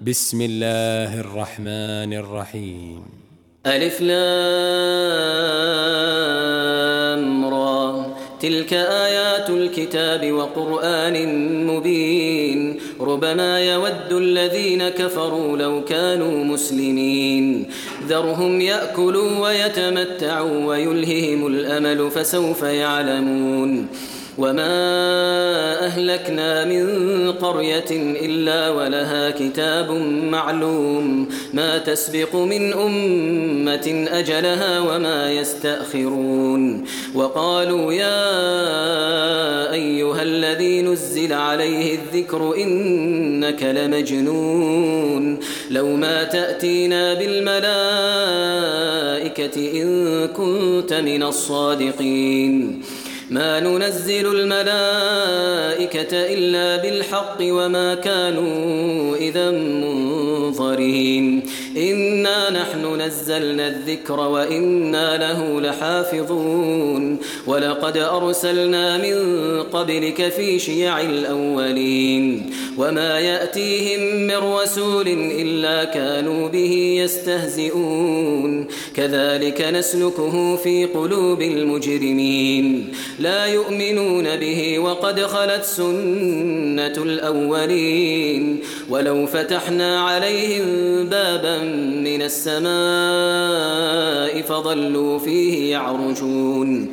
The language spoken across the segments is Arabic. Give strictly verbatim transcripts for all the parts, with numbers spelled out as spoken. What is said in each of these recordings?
بسم الله الرحمن الرحيم. ألف لام را، تلك آيات الكتاب وقرآن مبين. ربما يود الذين كفروا لو كانوا مسلمين. ذرهم يأكلوا ويتمتعوا ويلههم الأمل فسوف يعلمون. وما أهلكنا من قرية إلا ولها كتاب معلوم، ما تسبق من أمة أجلها وما يستأخرون. وقالوا يا أيها الذي نزل عليه الذكر إنك لمجنون، لو ما تأتينا بالملائكة إن كنت من الصادقين. ما ننزل الملائكة إلا بالحق وما كانوا إذا منظرين. إنا نحن نزلنا الذكر وإنا له لحافظون. ولقد أرسلنا من قبلك في شيع الأولين، وما يأتيهم من رسول إلا كانوا به يستهزئون. كذلك نسلكه في قلوب المجرمين، لا يؤمنون به وقد خلت سنة الأولين. ولو فتحنا عليهم بابا من السماء فظلوا فيه يعرجون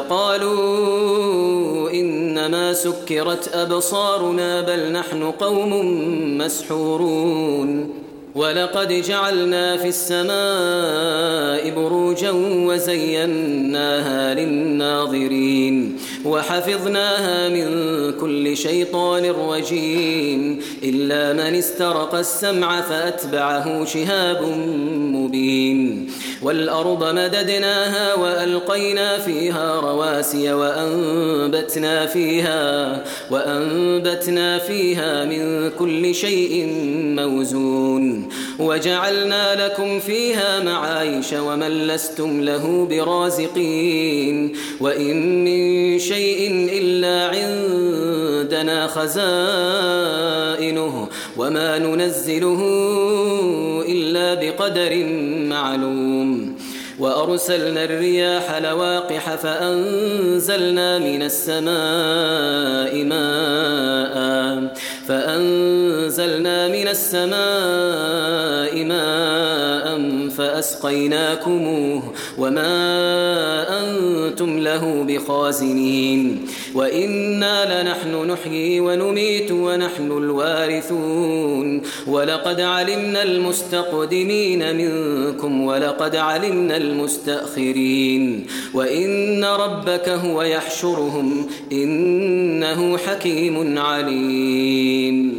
لقالوا إنما سكرت أبصارنا بل نحن قوم مسحورون. ولقد جعلنا في السماء بروجا وزيناها للناظرين وحفظناها من كل شيطان رجيم إلا من استرق السمع فأتبعه شهاب مبين. والأرض مددناها وألقينا فيها رواسي وأنبتنا فيها, وأنبتنا فيها من كل شيء موزون. وجعلنا لكم فيها معايش ومن لستم له برازقين. وإن من شيء إلا عندنا خزائنه وما ننزله إلا بقدر معلوم. وأرسلنا الرياح لواقح فأنزلنا من السماء ماء فأنزلنا من السماء ماء فأسقيناكموه وما أنتم له بخازنين. وإنا لنحن نحيي ونميت ونحن الوارثون. ولقد علمنا المستقدمين منكم ولقد علمنا المستأخرين. وإن ربك هو يحشرهم إنه حكيم عليم.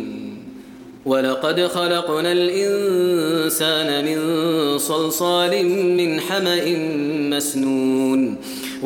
ولقد خلقنا الإنسان من صلصال من حمأ مسنون.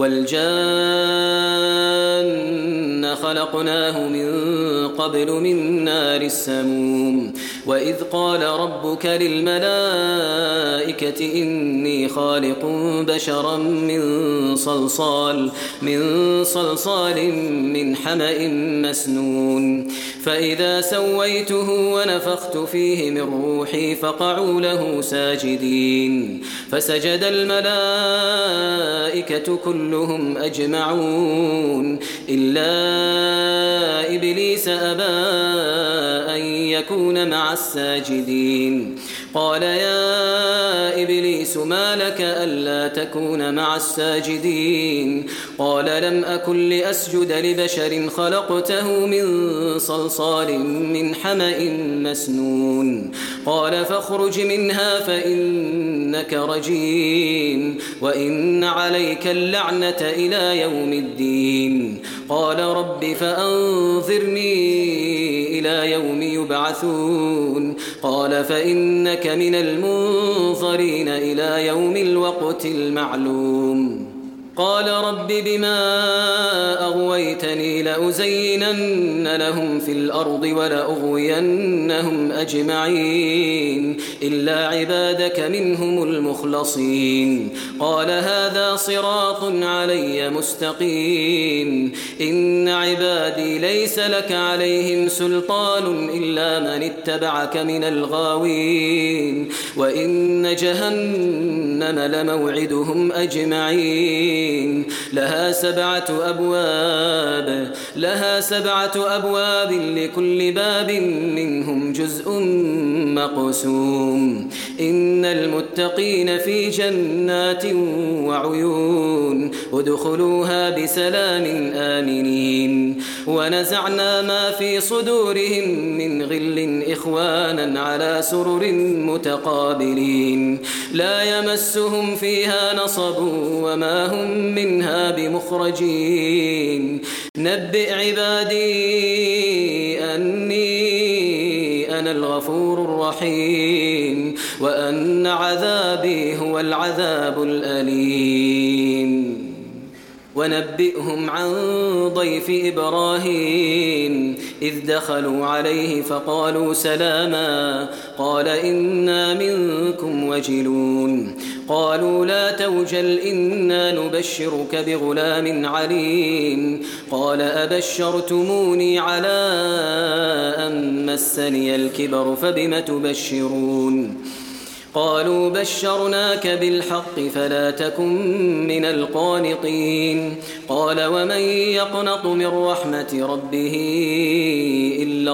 والجان خلقناه من قبل من نار السموم. وإذ قال ربك للملائكة إني خالق بشرا من صلصال من صلصال من حمأ مسنون. فإذا سويته ونفخت فيه من روحي فقعوا له ساجدين. فسجد الملائكة كلهم أجمعون إلا إبليس أبى أن يكون مع الساجدين. قال يا إبليس ما لك ألا تكون مع الساجدين؟ قال لم أكن لأسجد لبشر خلقته من صلصال من حمأ مسنون. قال فاخرج منها فإنك رجيم وإن عليك اللعنة إلى يوم الدين. قال رب فأنظرني إلى يوم يبعثون. قال فإنك من المنظرين إلى يوم الوقت المعلوم. قال رب بما أغويتني لأزينن لهم في الأرض ولأغوينهم أجمعين إلا عبادك منهم المخلصين قال هذا صراط علي مستقيم إن عبادي ليس لك عليهم سلطان إلا من اتبعك من الغاوين وإن جهنم لموعدهم أجمعين لها سبعة أبواب لها سبعة أبواب لكل باب منهم جزء مقسوم إن المتقين في جنات وعيون ادخلوها بسلام آمنين ونزعنا ما في صدورهم من غل إخوانا على سرر متقابلين لا يمسهم فيها نصب وما هم منها بمخرجين نبئ عبادي أني أنا الغفور الرحيم وأن عذابي هو العذاب الأليم ونبئهم عن ضيف إبراهيم إذ دخلوا عليه فقالوا سلاما قال إنا منكم وجلون قالوا لا توجل إنا نبشرك بغلام عليم قال أبشرتموني على أن مسني الكبر فبم تبشرون قالوا بشرناك بالحق فلا تكن من القانطين قال ومن يقنط من رحمة ربه إلا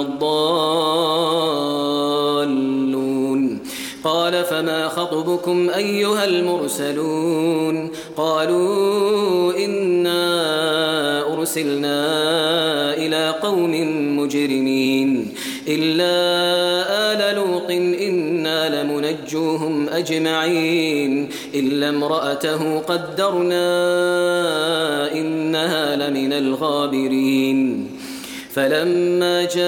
الضالون قال فما خطبكم أيها المرسلون قالوا إنا أرسلنا إلى قوم مجرمين إلا آل لوط إنا لمنجوهم أجمعين إلا امرأته قدرنا إنها لمن الغابرين فلما جاء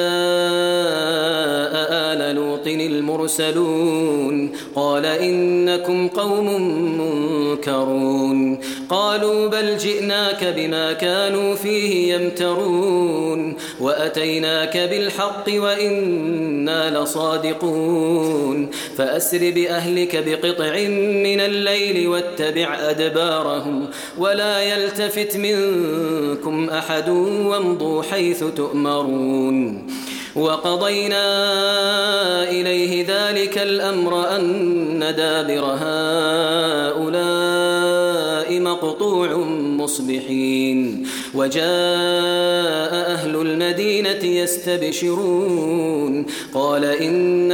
آل لوط المرسلون قال إنكم قوم منكرون قالوا بل جئناك بما كانوا فيه يمترون وأتيناك بالحق وإنا لصادقون فأسر بأهلك بقطع من الليل واتبع أدبارهم ولا يلتفت منكم أحد وامضوا حيث تؤمرون وقضينا إليه ذلك الأمر أن دابر هؤلاء مقطوع مصبحين وجاء أهل المدينة يستبشرون قال إن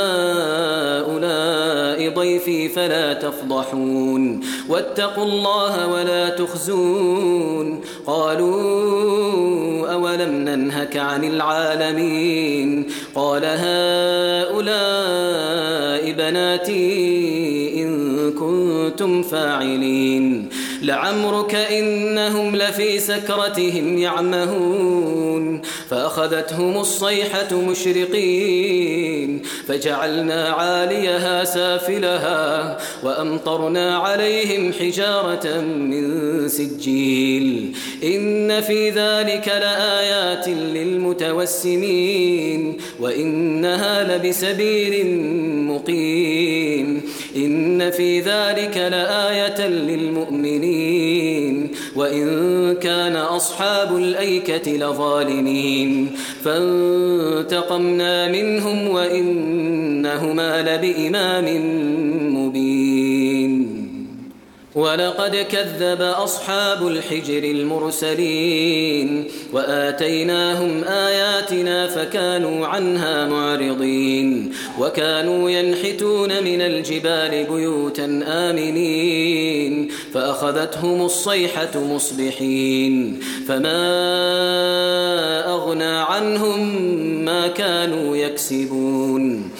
هؤلاء ضيفي فلا تفضحون واتقوا الله ولا تخزون قالوا أولم ننهك عن العالمين قال هؤلاء بناتي إن كنتم فاعلين لعمرك إنهم لفي سكرتهم يعمهون فأخذتهم الصيحة مشرقين فجعلنا عاليها سافلها وأمطرنا عليهم حجارة من سجيل إن في ذلك لآيات للمتوسمين وإنها لبسبيل مقيم إن في ذلك لآية للمؤمنين وإن كان أصحاب الأيكة لظالمين فانتقمنا منهم وإنهما لبإمام مبين ولقد كذب أصحاب الحجر المرسلين وآتيناهم آياتنا فكانوا عنها معرضين وكانوا ينحتون من الجبال بيوتا آمنين فأخذتهم الصيحة مصبحين فما أغنى عنهم ما كانوا يكسبون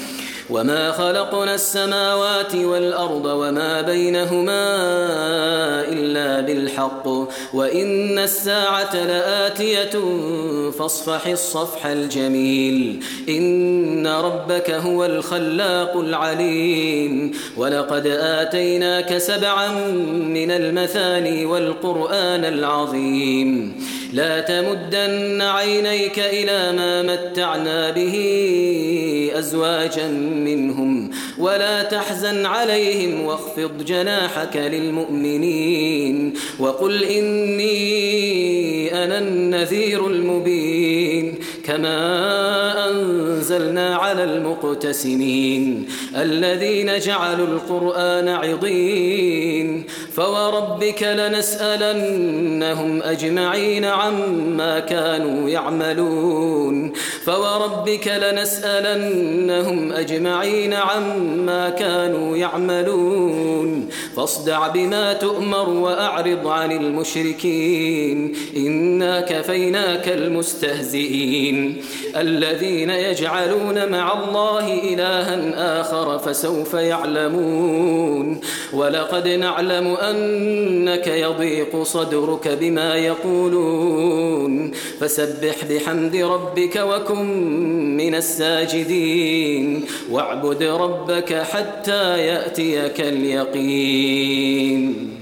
وما خلقنا السماوات والأرض وما بينهما إلا بالحق وإن الساعة لآتية فاصفح الصفح الجميل إن ربك هو الخلاق العليم ولقد آتيناك سبعا من المثاني والقرآن العظيم لا تمدن عينيك إلى ما متعنا به أزواجا منهم ولا تحزن عليهم واخفض جناحك للمؤمنين وقل إني أنا النذير المبين كما أنزلنا على المقتسمين الذين جعلوا القرآن عضين فوربك لنسألنهم أجمعين عما كانوا يعملون فوربك لنسألنهم أجمعين عما كانوا يعملون فاصدع بما تؤمر وأعرض عن المشركين إنا كفيناك المستهزئين الذين يجعلون مع الله إلها آخر فسوف يعلمون ولقد نعلم أنك يضيق صدرك بما يقولون فسبح بحمد ربك وكن من الساجدين واعبد ربك حتى يأتيك اليقين.